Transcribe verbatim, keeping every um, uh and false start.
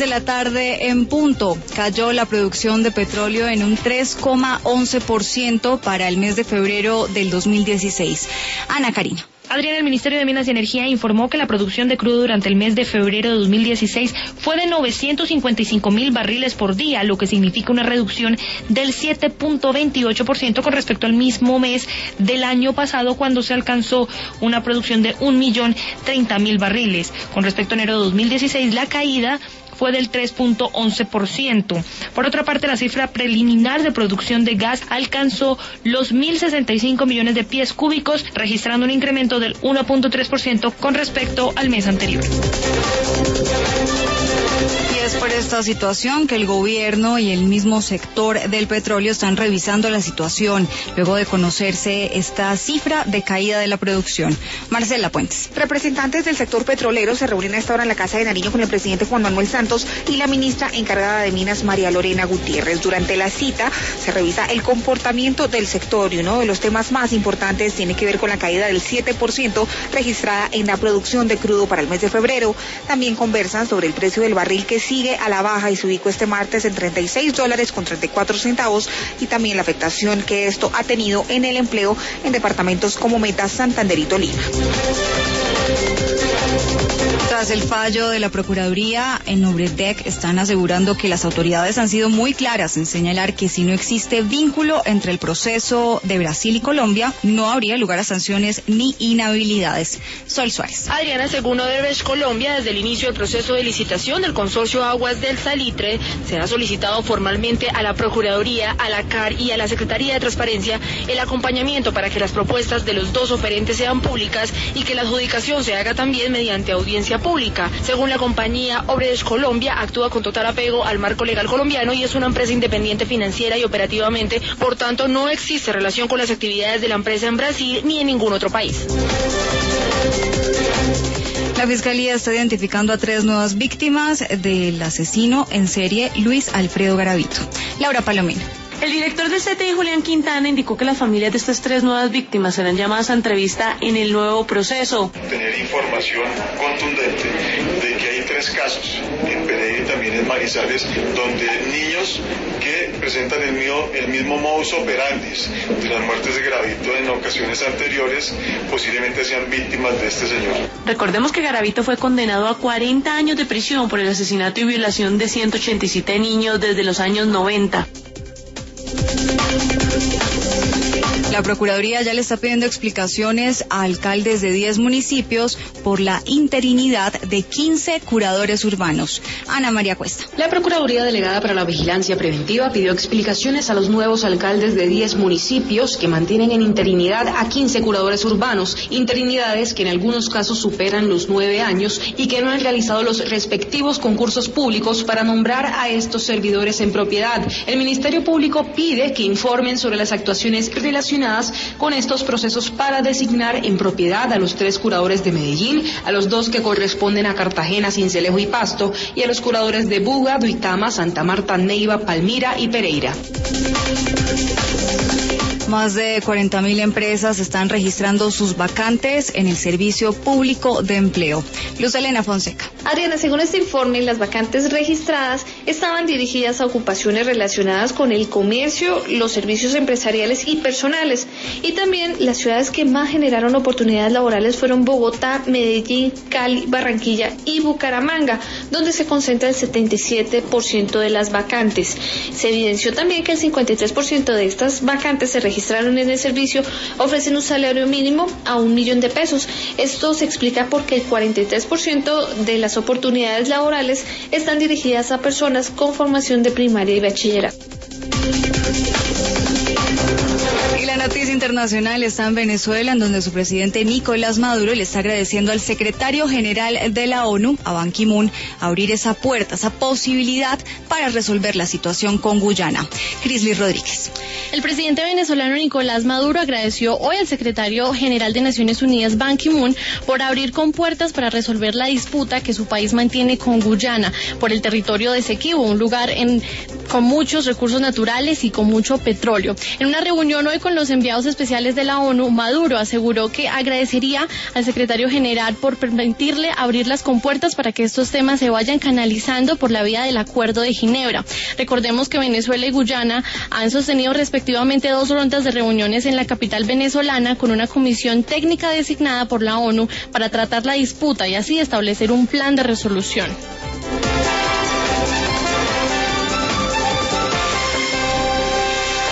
de la tarde en punto. Cayó la producción de petróleo en un tres coma once por ciento para el mes de febrero del dos mil dieciséis. Ana Karina. Adriana, el Ministerio de Minas y Energía informó que la producción de crudo durante el mes de febrero de dos mil dieciséis fue de novecientos cincuenta y cinco mil barriles por día, lo que significa una reducción del siete punto veintiocho por ciento con respecto al mismo mes del año pasado, cuando se alcanzó una producción de un millón treinta mil barriles. Con respecto a enero de dos mil dieciséis, la caída fue del tres punto once por ciento. Por otra parte, la cifra preliminar de producción de gas alcanzó los mil sesenta y cinco millones de pies cúbicos, registrando un incremento del uno punto tres por ciento con respecto al mes anterior. Y es por esta situación que el gobierno y el mismo sector del petróleo están revisando la situación, luego de conocerse esta cifra de caída de la producción. Marcela Puentes. Representantes del sector petrolero se reúnen a esta hora en la Casa de Nariño con el presidente Juan Manuel Santos y la ministra encargada de Minas, María Lorena Gutiérrez. Durante la cita se revisa el comportamiento del sector y uno de los temas más importantes tiene que ver con la caída del siete por ciento registrada en la producción de crudo para el mes de febrero. También conversan sobre el precio del barril, que sigue a la baja y se ubicó este martes en treinta y seis dólares con treinta y cuatro centavos, y también la afectación que esto ha tenido en el empleo en departamentos como Meta, Santander y Tolima. Tras el fallo de la Procuraduría en Obredec, están asegurando que las autoridades han sido muy claras en señalar que si no existe vínculo entre el proceso de Brasil y Colombia, no habría lugar a sanciones ni inhabilidades. Sol Suárez. Adriana, según Odebrecht Colombia, desde el inicio del proceso de licitación del consorcio Aguas del Salitre, se ha solicitado formalmente a la Procuraduría, a la C A R y a la Secretaría de Transparencia el acompañamiento para que las propuestas de los dos oferentes sean públicas y que la adjudicación se haga también mediante audiencia pública. Según la compañía, Obredes Colombia actúa con total apego al marco legal colombiano y es una empresa independiente financiera y operativamente, por tanto no existe relación con las actividades de la empresa en Brasil ni en ningún otro país. La Fiscalía está identificando a tres nuevas víctimas del asesino en serie Luis Alfredo Garavito. Laura Palomino. El director del C T I, Julián Quintana, indicó que las familias de estas tres nuevas víctimas serán llamadas a entrevista en el nuevo proceso. Tener información contundente de que hay tres casos, en Pereira y también en Manizales, donde niños que presentan el, mío, el mismo modus operandi de las muertes de Garavito en ocasiones anteriores, posiblemente sean víctimas de este señor. Recordemos que Garavito fue condenado a cuarenta años de prisión por el asesinato y violación de ciento ochenta y siete niños desde los años noventa. La Procuraduría ya le está pidiendo explicaciones a alcaldes de diez municipios por la interinidad de quince curadores urbanos. Ana María Cuesta. La Procuraduría Delegada para la Vigilancia Preventiva pidió explicaciones a los nuevos alcaldes de diez municipios que mantienen en interinidad a quince curadores urbanos, interinidades que en algunos casos superan los nueve años y que no han realizado los respectivos concursos públicos para nombrar a estos servidores en propiedad. El Ministerio Público pide que informen sobre las actuaciones relacionadas con estos procesos para designar en propiedad a los tres curadores de Medellín, a los dos que corresponden a Cartagena, Sincelejo y Pasto, y a los curadores de Buga, Duitama, Santa Marta, Neiva, Palmira y Pereira. Más de cuarenta mil empresas están registrando sus vacantes en el Servicio Público de Empleo. Luz Elena Fonseca. Adriana, según este informe, las vacantes registradas estaban dirigidas a ocupaciones relacionadas con el comercio, los servicios empresariales y personales. Y también las ciudades que más generaron oportunidades laborales fueron Bogotá, Medellín, Cali, Barranquilla y Bucaramanga, donde se concentra el setenta y siete por ciento de las vacantes. Se evidenció también que el cincuenta y tres por ciento de estas vacantes se registraron registraron en el servicio ofrecen un salario mínimo a un millón de pesos. Esto se explica porque el cuarenta y tres por ciento de las oportunidades laborales están dirigidas a personas con formación de primaria y bachillerato. Y la noticia internacional está en Venezuela, en donde su presidente Nicolás Maduro le está agradeciendo al secretario general de la ONU, a Ban Ki-moon, abrir esa puerta, esa posibilidad para resolver la situación con Guyana. Crisly Rodríguez. El presidente venezolano Nicolás Maduro agradeció hoy al secretario general de Naciones Unidas, Ban Ki-moon, por abrir compuertas para resolver la disputa que su país mantiene con Guyana por el territorio de Esequibo, un lugar en con muchos recursos naturales y con mucho petróleo. En una reunión hoy con los enviados especiales de la ONU, Maduro aseguró que agradecería al secretario general por permitirle abrir las compuertas para que estos temas se vayan canalizando por la vía del Acuerdo de Ginebra. Recordemos que Venezuela y Guyana han sostenido respectivamente dos rondas de reuniones en la capital venezolana con una comisión técnica designada por la ONU para tratar la disputa y así establecer un plan de resolución.